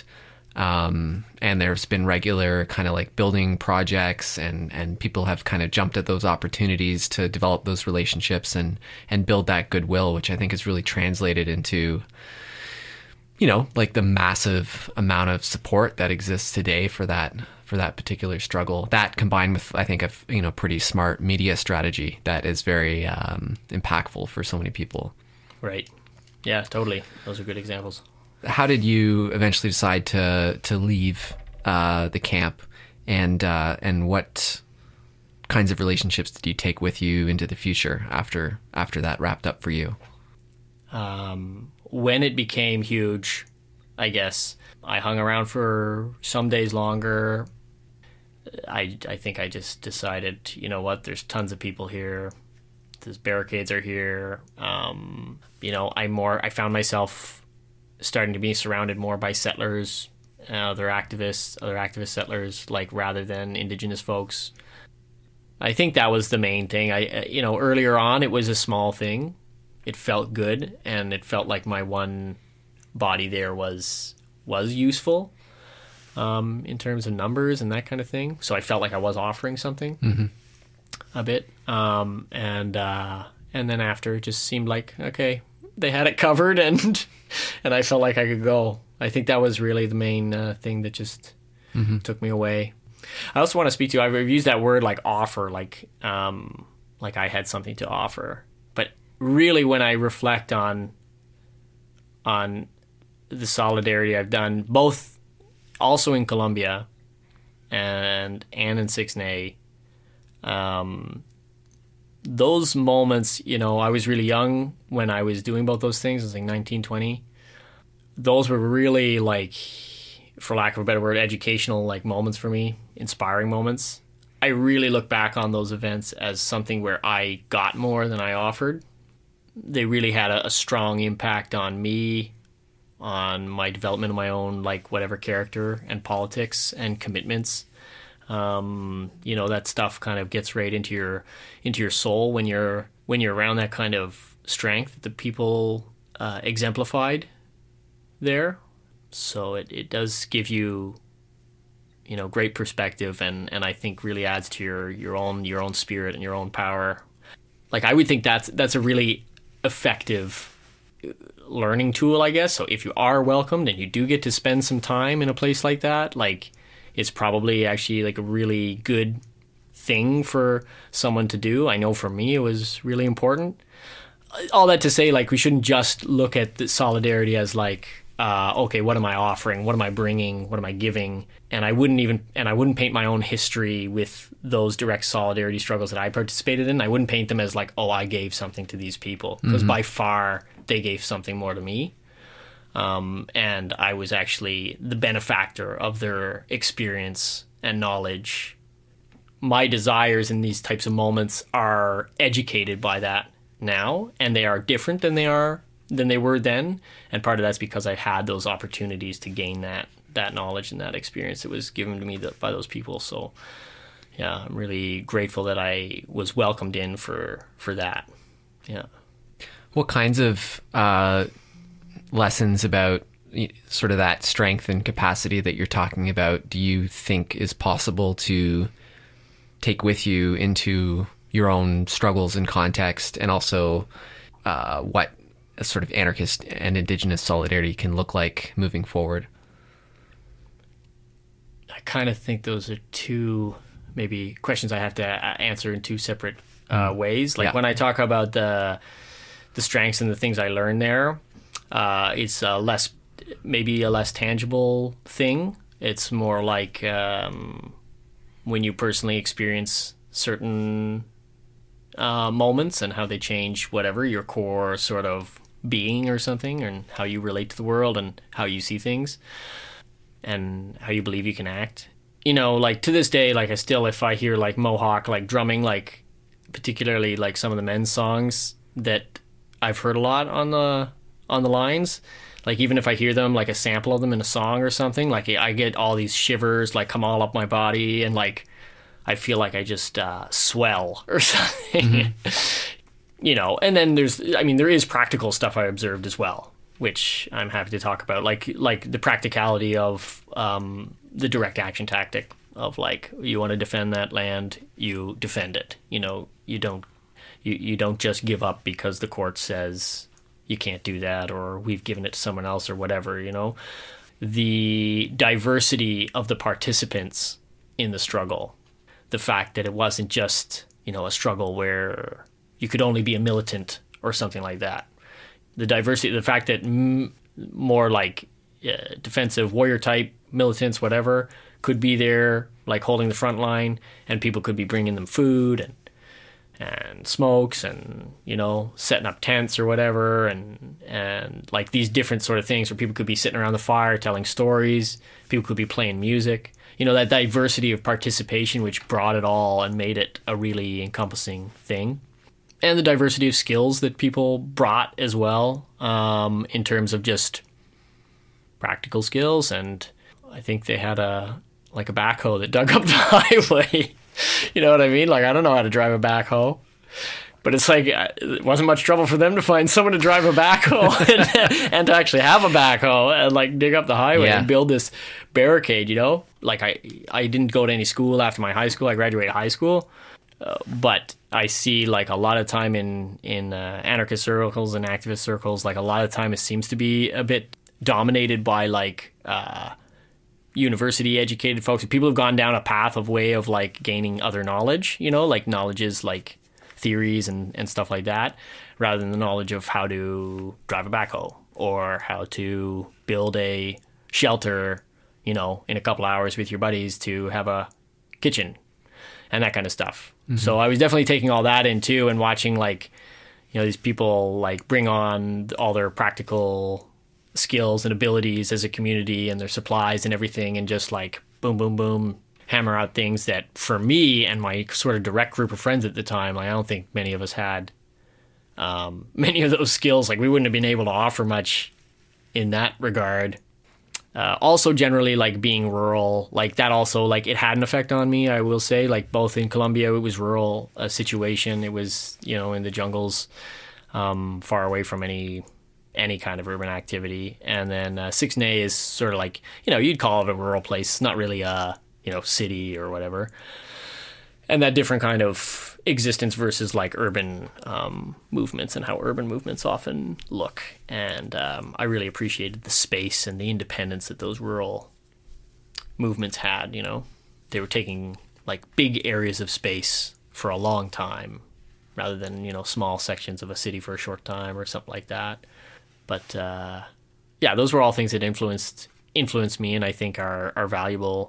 And there's been regular kind of like building projects and people have kind of jumped at those opportunities to develop those relationships and build that goodwill, which I think is really translated into, like the massive amount of support that exists today for that particular struggle. That combined with, I think, a pretty smart media strategy that is very impactful for so many people. Right. Yeah, totally. Those are good examples. How did you eventually decide to leave the camp, and what kinds of relationships did you take with you into the future after that wrapped up for you? When it became huge, I guess I hung around for some days longer. I think I just decided, you know what, there's tons of people here. These barricades are here. I found myself starting to be surrounded more by settlers, other activist settlers, like rather than Indigenous folks. I think that was the main thing. Earlier on, it was a small thing. It felt good, and it felt like my one body there was useful in terms of numbers and that kind of thing. So I felt like I was offering something a bit. And then after, it just seemed like, okay, they had it covered, and I felt like I could go. I think that was really the main thing that just took me away. I also want to speak to, I've used that word like offer, like I had something to offer. But really, when I reflect on the solidarity I've done, both also in Colombia and in Sixnay, those moments, I was really young when I was doing both those things. I was like 19, 20. Those were really, like, for lack of a better word, educational like moments for me, inspiring moments. I really look back on those events as something where I got more than I offered. They really had a strong impact on me, on my development of my own, like, whatever character and politics and commitments. That stuff kind of gets right into your soul when you're around that kind of strength that people exemplified there. So it does give you, great perspective, and I think really adds to your own spirit and your own power. Like, I would think that's a really effective learning tool, I guess. So if you are welcomed and you do get to spend some time in a place like that, like, it's probably actually like a really good thing for someone to do. I know for me it was really important. All that to say, like, we shouldn't just look at the solidarity as like, okay, what am I offering? What am I bringing? What am I giving? And I wouldn't paint my own history with those direct solidarity struggles that I participated in. I wouldn't paint them as like, oh, I gave something to these people, because by far they gave something more to me. And I was actually the benefactor of their experience and knowledge. My desires in these types of moments are educated by that now, and they are different than they were then. And part of that's because I had those opportunities to gain that knowledge and that experience that was given to me by those people. So yeah, I'm really grateful that I was welcomed in for that. Yeah. What kinds of lessons about sort of that strength and capacity that you're talking about do you think is possible to take with you into your own struggles and context, and also what a sort of anarchist and Indigenous solidarity can look like moving forward? I kind of think those are two maybe questions I have to answer in two separate ways. Like when I talk about the strengths and the things I learned there, it's maybe a less tangible thing. It's more like when you personally experience certain moments and how they change whatever your core sort of being or something, and how you relate to the world and how you see things and how you believe you can act. You know, like to this day, like I still, if I hear like Mohawk like drumming, like particularly like some of the men's songs that I've heard a lot on the lines, like even if I hear them, like a sample of them in a song or something, like I get all these shivers like come all up my body, and like I feel like I just swell or something. You know, and then there is practical stuff I observed as well, which I'm happy to talk about, like the practicality of the direct action tactic of like, you want to defend that land, you defend it. You know, you don't just give up because the court says you can't do that, or we've given it to someone else or whatever. You know, the diversity of the participants in the struggle, the fact that it wasn't just, you know, a struggle where you could only be a militant or something like that. The diversity, the fact that more like defensive warrior type militants, whatever, could be there, like holding the front line, and people could be bringing them food and smokes and, you know, setting up tents or whatever, and like these different sort of things where people could be sitting around the fire telling stories, people could be playing music. You know, that diversity of participation which brought it all and made it a really encompassing thing. And the diversity of skills that people brought as well, in terms of just practical skills. And I think they had a backhoe that dug up the highway. You know what I mean? Like, I don't know how to drive a backhoe, but it's like, it wasn't much trouble for them to find someone to drive a backhoe and to actually have a backhoe and like dig up the highway and build this barricade, you know? Like I didn't go to any school after my high school. I graduated high school. But I see like a lot of time in anarchist circles and activist circles, like a lot of time it seems to be a bit dominated by like university educated folks. People have gone down a path of way of like gaining other knowledge, you know, like knowledges like theories and stuff like that, rather than the knowledge of how to drive a backhoe or how to build a shelter, you know, in a couple hours with your buddies to have a kitchen and that kind of stuff. Mm-hmm. So I was definitely taking all that in too, and watching like, you know, these people like bring on all their practical skills and abilities as a community and their supplies and everything, and just like boom, boom, boom, hammer out things that for me and my sort of direct group of friends at the time, I don't think many of us had many of those skills. Like we wouldn't have been able to offer much in that regard. Also generally like being rural, like that also, like it had an effect on me, I will say, like both in Colombia, it was rural situation. It was, you know, in the jungles, far away from any kind of urban activity. And then Sixnay is sort of like, you know, you'd call it a rural place. It's not really a, you know, city or whatever. And that different kind of existence versus like urban movements and how urban movements often look. And I really appreciated the space and the independence that those rural movements had, you know. They were taking like big areas of space for a long time rather than, you know, small sections of a city for a short time or something like that. But yeah, those were all things that influenced me, and I think are valuable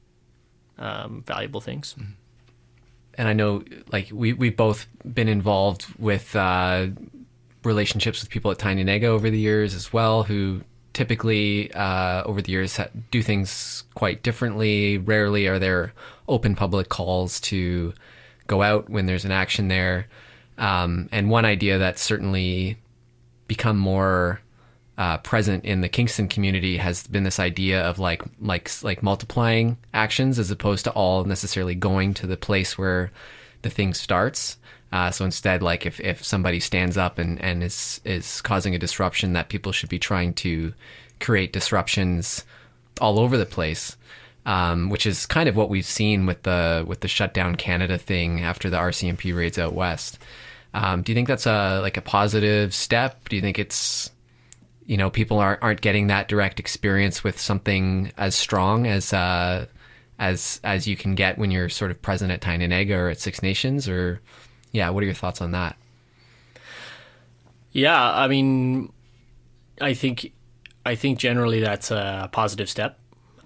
things. Mm-hmm. And I know, like, we've both been involved with relationships with people at Tiny Nega over the years as well, who typically over the years do things quite differently. Rarely are there open public calls to go out when there's an action there. And one idea that's certainly become more present in the Kingston community has been this idea of like multiplying actions as opposed to all necessarily going to the place where the thing starts. So instead, like if somebody stands up and is causing a disruption, that people should be trying to create disruptions all over the place, which is kind of what we've seen with the Shutdown Canada thing after the RCMP raids out west. Do you think that's a positive step? Do you think it's, people aren't getting that direct experience with something as strong as you can get when you're sort of present at Tyendinaga or at Six Nations? Or what are your thoughts on that? Yeah, I mean, I think generally that's a positive step.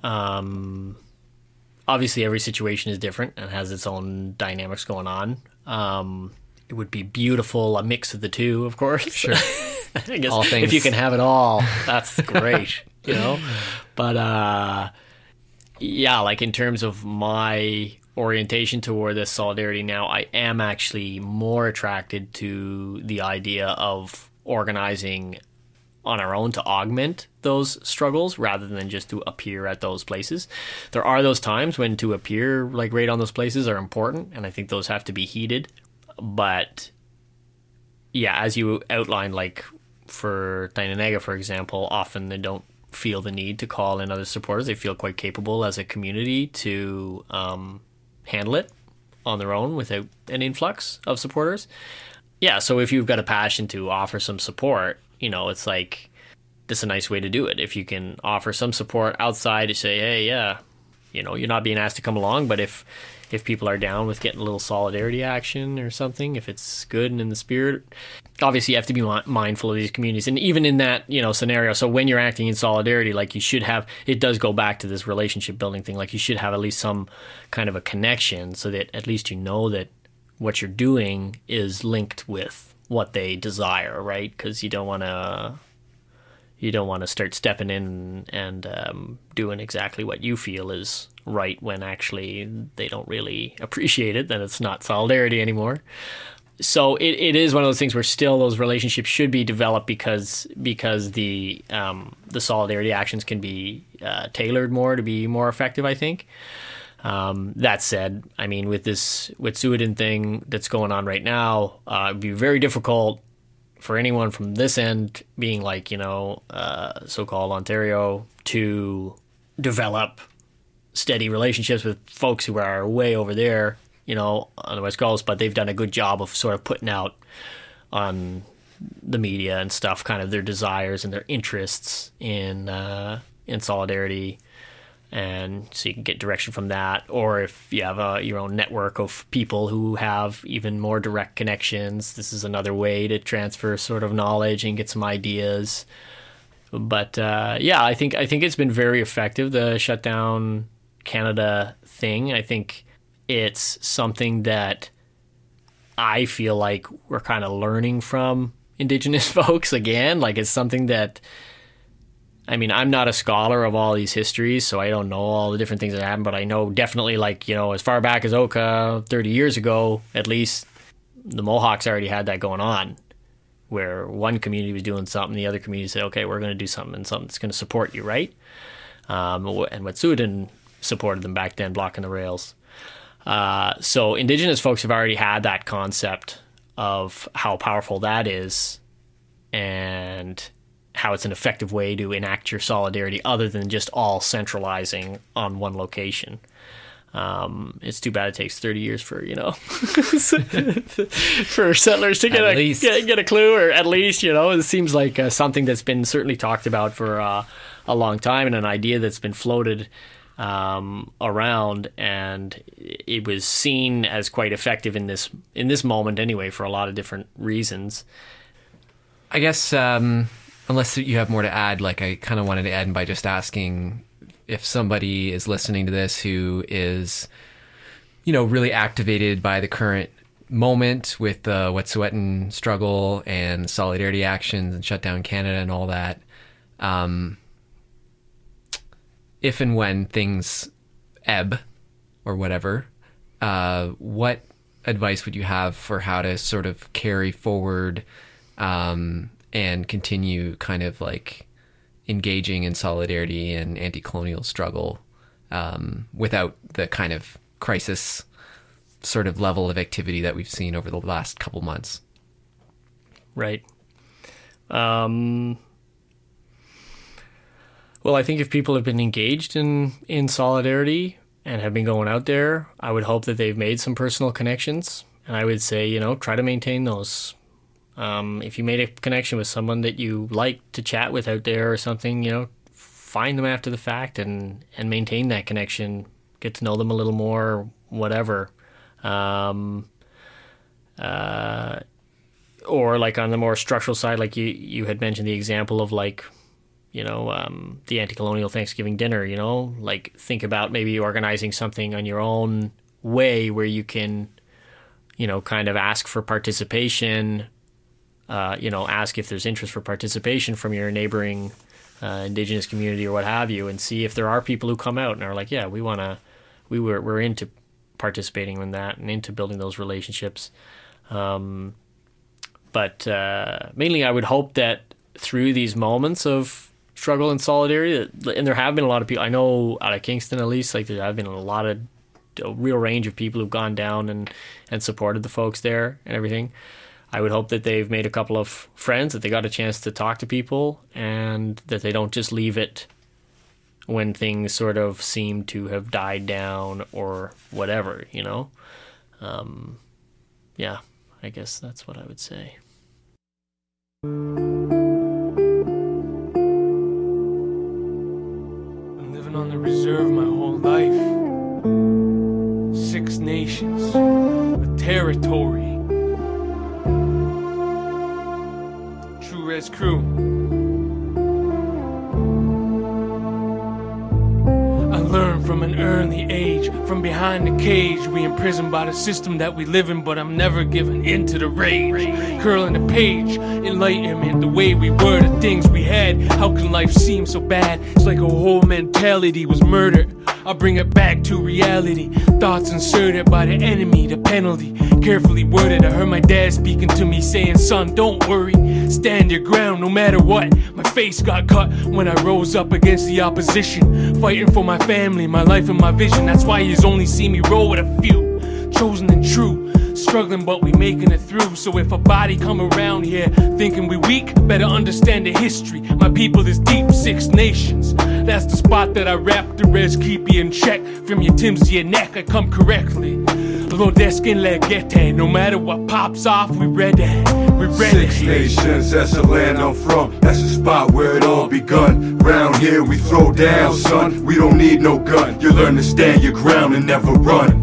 Obviously, every situation is different and has its own dynamics going on. It would be beautiful, a mix of the two, of course. Sure. I guess if you can have it all, that's great, But like in terms of my orientation toward this solidarity now, I am actually more attracted to the idea of organizing on our own to augment those struggles rather than just to appear at those places. There are those times when to appear like right on those places are important, and I think those have to be heeded. But as you outlined, like for Tyendinaga, for example, often they don't feel the need to call in other supporters. They feel quite capable as a community to handle it on their own without an influx of supporters. So if you've got a passion to offer some support, it's like, this is a nice way to do it. If you can offer some support outside to say, hey, you're not being asked to come along, but if people are down with getting a little solidarity action or something, if it's good and in the spirit, obviously you have to be mindful of these communities. And even in that, scenario, so when you're acting in solidarity, like you should have, it does go back to this relationship building thing, like you should have at least some kind of a connection so that at least that what you're doing is linked with what they desire, right? Because you don't want to start stepping in and doing exactly what you feel is right when actually they don't really appreciate it. Then it's not solidarity anymore. So it is one of those things where still those relationships should be developed because the solidarity actions can be tailored more to be more effective, I think. That said, I mean, with Tsuut'ina thing that's going on right now, it'd be very difficult for anyone from this end being like, so-called Ontario to develop steady relationships with folks who are way over there, on the West Coast, but they've done a good job of sort of putting out on the media and stuff kind of their desires and their interests in solidarity. And so you can get direction from that. Or if you have your own network of people who have even more direct connections, this is another way to transfer sort of knowledge and get some ideas. But I think it's been very effective, the Shutdown Canada thing. I think it's something that I feel like we're kind of learning from Indigenous folks again. Like it's something that, I mean, I'm not a scholar of all these histories, so I don't know all the different things that happened, but I know definitely, like, as far back as Oka, 30 years ago, at least, the Mohawks already had that going on, where one community was doing something, the other community said, okay, we're going to do something, and something that's going to support you, right? And Wet'suwet'en supported them back then, blocking the rails. So Indigenous folks have already had that concept of how powerful that is, and how it's an effective way to enact your solidarity other than just all centralizing on one location. It's too bad it takes 30 years for, for settlers to get a clue, or at least, it seems like something that's been certainly talked about for a long time, and an idea that's been floated around, and it was seen as quite effective in this moment anyway, for a lot of different reasons. I guess, unless you have more to add, like I kind of wanted to end by just asking if somebody is listening to this who is, really activated by the current moment with the Wet'suwet'en struggle and solidarity actions and Shutdown Canada and all that. If and when things ebb or whatever, what advice would you have for how to sort of carry forward and continue kind of like engaging in solidarity and anti-colonial struggle without the kind of crisis sort of level of activity that we've seen over the last couple months. Right. Well, I think if people have been engaged in solidarity and have been going out there, I would hope that they've made some personal connections. And I would say, try to maintain those. If you made a connection with someone that you like to chat with out there or something, find them after the fact and maintain that connection. Get to know them a little more, whatever. Or like on the more structural side, like you had mentioned the example of like, the anti-colonial Thanksgiving dinner, like think about maybe organizing something on your own way where you can, kind of ask for participation, ask if there's interest for participation from your neighboring Indigenous community or what have you, and see if there are people who come out and are like, yeah, we're into participating in that and into building those relationships. But mainly I would hope that through these moments of struggle and solidarity, and there have been a lot of people, I know out of Kingston at least, like there have been a real range of people who've gone down and supported the folks there and everything. I would hope that they've made a couple of friends, that they got a chance to talk to people, and that they don't just leave it when things sort of seem to have died down or whatever, Yeah, I guess that's what I would say. I'm living on the reserve my whole life. 6 nations, a territory. True Res Crew. Learn from an early age, from behind the cage. We imprisoned by the system that we live in, but I'm never giving in to the rage. Curling the page, enlightenment, the way we were, the things we had. How can life seem so bad? It's like a whole mentality was murdered. I'll bring it back to reality. Thoughts inserted by the enemy, the penalty. Carefully worded, I heard my dad speaking to me saying, son, don't worry, stand your ground no matter what. My face got cut when I rose up against the opposition, fighting for my family, my life and my vision. That's why you only see me roll with a few, chosen and true, struggling but we making it through. So if a body come around here thinking we weak, better understand the history. My people is deep, 6 nations. That's the spot that I rap the res, keep you in check. From your Timbs to your neck, I come correctly. No matter what pops off, we ready. We ready. 6 nations, that's the land I'm from. That's the spot where it all begun. Round here we throw down, son. We don't need no gun. You learn to stand your ground and never run.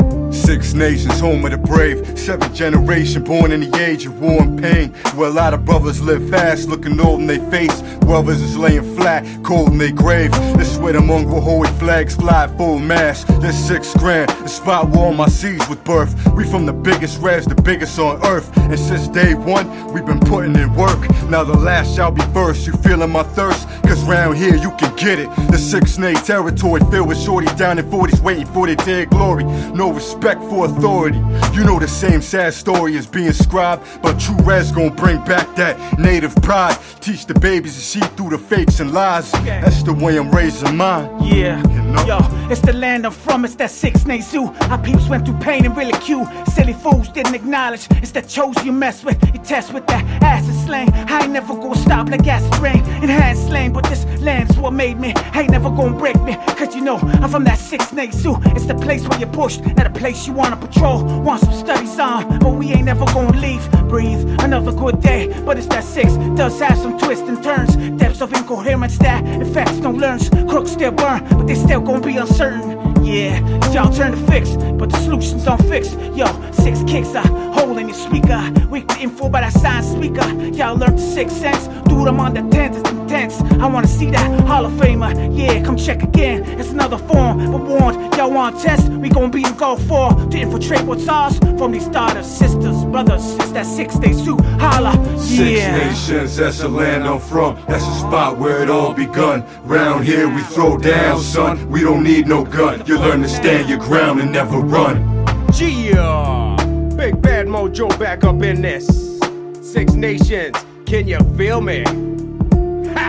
6 nations, home of the brave. 7th generation, born in the age of war and pain, where a lot of brothers live fast, looking old in their face. Brothers is laying flat, cold in their grave. This is where the mongrel holy flags fly at full mast. This 6 grand, the spot where all my seeds with birth. We from the biggest res, the biggest on earth. And since day one, we've been putting in work. Now the last shall be first. You feeling my thirst? Cause round here you can get it. The 6 nation territory filled with shorties down in 40s waiting for their dead glory. No respect for authority. You know the same sad story is being scribed, but true res gon' bring back that native pride. Teach the babies to see through the fakes and lies. That's the way I'm raising mine. Yeah, yo, it's the land I'm from, it's that 6 nation zoo. Our peeps went through pain and ridicule. Silly fools didn't acknowledge. It's that chose you mess with. You test with that acid slang. I ain't never gonna stop like acid rain and hand slang, but this land's what made me. I ain't never gonna break me, cause you know I'm from that 6 nation zoo. It's the place where you're pushed, not a place you wanna patrol. Want some studies on, but we ain't never gonna leave. Breathe, another good day, but it's that 6. Does have some twists and turns, depths of incoherence that effects no learns. Crooks still burn, but they still gonna be uncertain. Yeah, y'all turn to fix, but the solutions don't fix. Yo, 6 kicks a hole in your speaker. Weekly info by that sign speaker. Y'all learn the 6 cents, do them on the 10s, it's intense. I wanna see that Hall of Famer. Yeah, come check again. It's another form, but warned, y'all want test. We gon' be in Gulf 4 to infiltrate what's ours from these daughters, sisters, brothers. It's that 6 day suit, holla. Yeah. 6 nations, that's the land I'm from. That's the spot where it all begun. Round here we throw down, son. We don't need no gun. You learn to stand your ground and never run. Yeah, Big Bad Mojo back up in this. 6 nations, can you feel me? Ha!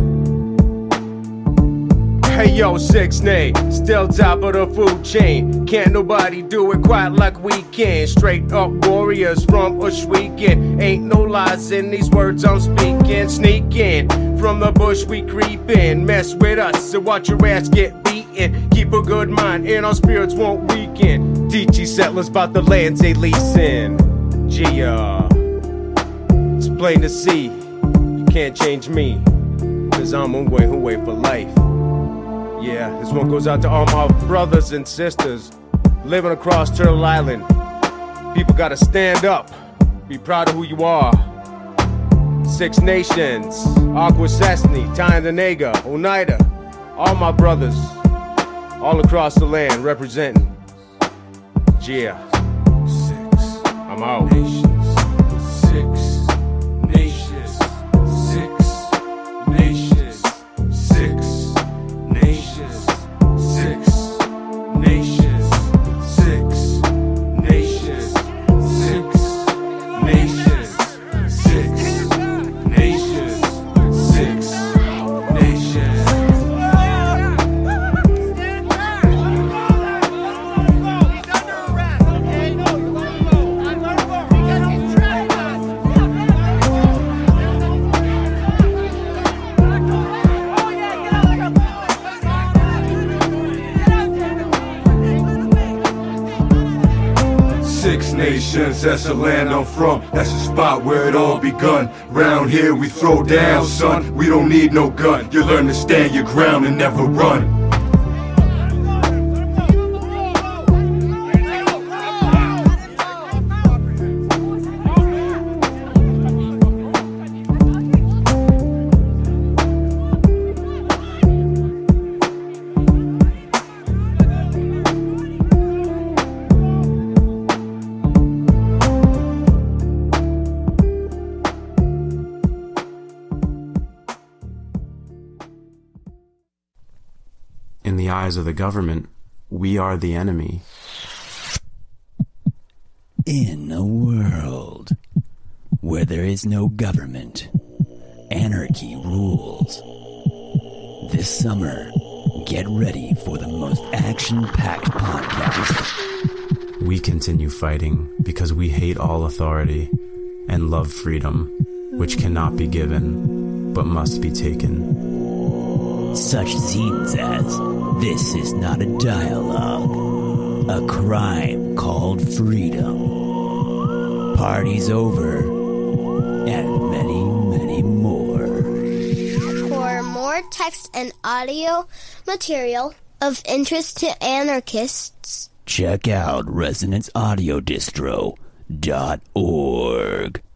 Hey yo, 6ix9ine, still top of the food chain. Can't nobody do it quite like we can. Straight up warriors from Ushweekend. Ain't no lies in these words I'm speaking. Sneak in, from the bush we creep in. Mess with us and watch your ass get beaten. Keep a good mind and our spirits won't weaken. Teach these settlers about the lands they leasing. Gia, it's plain to see, you can't change me, cause I'm Ungwe for life. Yeah, this one goes out to all my brothers and sisters living across Turtle Island. People gotta stand up, be proud of who you are. 6 Nations, Akwesasne, Tyendinaga, Oneida, all my brothers, all across the land representing. Yeah, 6. I'm out. Nations, 6 nations, 6 nations, 6 nations, 6 nations, 6 nations, 6 nations, 6 nations, 6 nations. Nations, that's the land I'm from. That's the spot where it all begun. Round here we throw down, son. We don't need no gun. You learn to stand your ground and never run. In the eyes of the government, we are the enemy. In a world where there is no government, anarchy rules. This summer, get ready for the most action-packed podcast. We continue fighting because we hate all authority and love freedom, which cannot be given, but must be taken. Such zines as This Is Not a Dialogue, A Crime Called Freedom, Party's Over, and many, many more. For more text and audio material of interest to anarchists, check out ResonanceAudioDistro.org.